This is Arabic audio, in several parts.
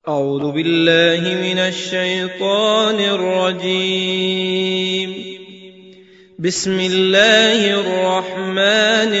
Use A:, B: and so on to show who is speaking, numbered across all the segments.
A: أعوذ بالله من الشيطان الرجيم. بسم الله الرحمن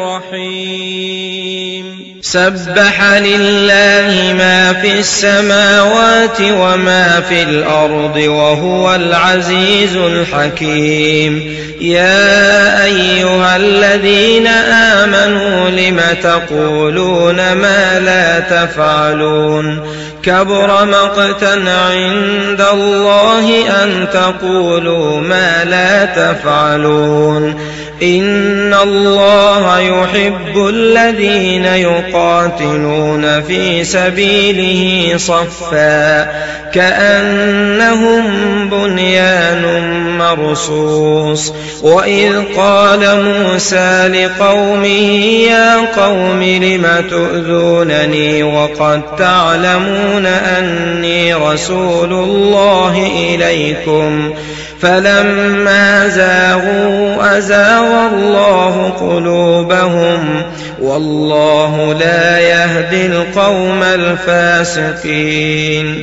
A: الرحيم. سبح لله ما في السماوات وما في الأرض وهو العزيز الحكيم. يا أيها الذين آمنوا لم تقولون ما لا تفعلون؟ كبر مقتا عند الله أن تقولوا ما لا تفعلون. إن الله يحب الذين يقاتلون في سبيله صفا كأنهم بنيان مرصوص. وإذ قال موسى لقومه يا قوم لم تؤذونني وقد تعلمون أني رسول الله إليكم فلما زاغوا أزاغ الله قلوبهم والله لا يهدي القوم الفاسقين.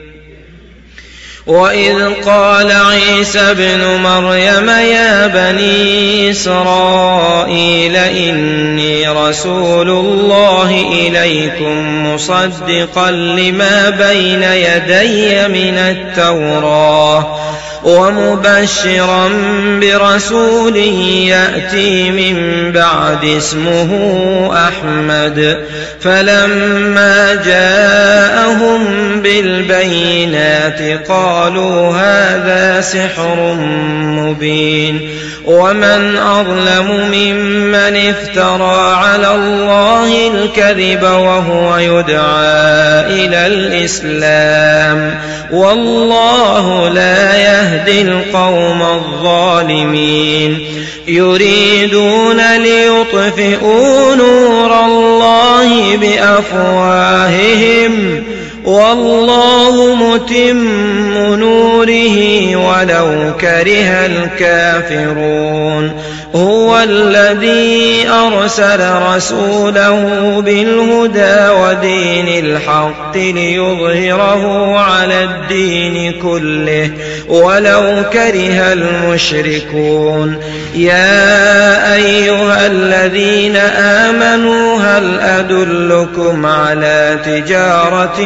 A: وإذ قال عيسى ابن مريم يا بني إسرائيل إني رسول الله إليكم مصدقا لما بين يدي من التوراة ومبشرا برسول يأتي من بعد اسمه أحمد. فلما جاءهم بالبينات قالوا هذا سحر مبين. ومن أظلم ممن افترى على الله الكذب وهو يدعى إلى الإسلام والله لا يهدي القوم الظالمين. يريدون ليطفئوا نور الله بأفواههم والله متم نوره ولو كره الكافرون. هو الذي أرسل رسوله بالهدى ودين الحق ليظهره على الدين كله ولو كره المشركون. يا أيها الذين آمنوا هل أدلكم على تجارة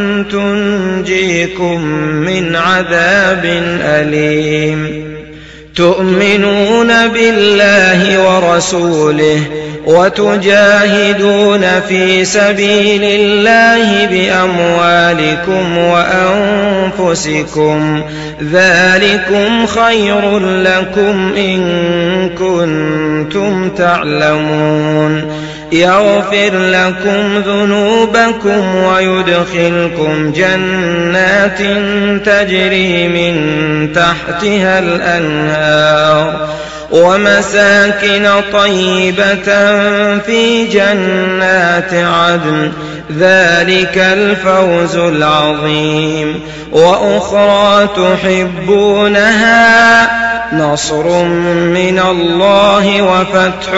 A: تنجيكم من عذاب أليم؟ تؤمنون بالله ورسوله وتجاهدون في سبيل الله بأموالكم وأنفسكم ذلكم خير لكم إن كنتم تعلمون. يغفر لكم ذنوبكم ويدخلكم جنات تجري من تحتها الأنهار ومساكن طيبة في جنات عدن ذلك الفوز العظيم. وأخرى تحبونها نصر من الله وفتح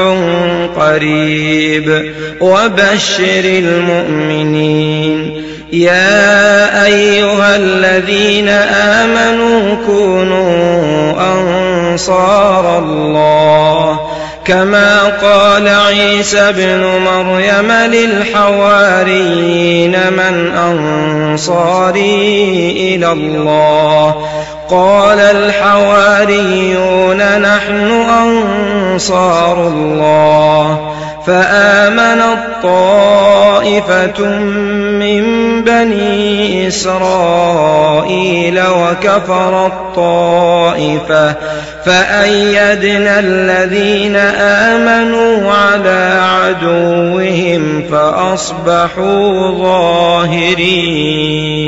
A: قريب وبشر المؤمنين. يا أيها الذين آمنوا كونوا أنصار الله كما قال عيسى ابن مريم للحواريين من أنصاري إلى الله؟ قال الحواريون نحن أنصار الله. فآمنت طائفة من بني إسرائيل وكفرت طائفة فأيدنا الذين آمنوا على عدوهم فأصبحوا ظاهرين.